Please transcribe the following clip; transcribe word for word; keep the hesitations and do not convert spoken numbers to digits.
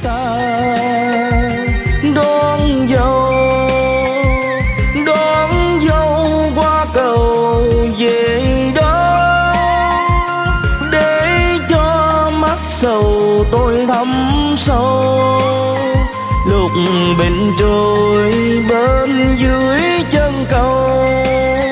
ta đón dâu, đón dâu qua cầu về đó, để cho mắt sầu tôi thấm sâu. Lục bình trôi bên dưới chân cầu,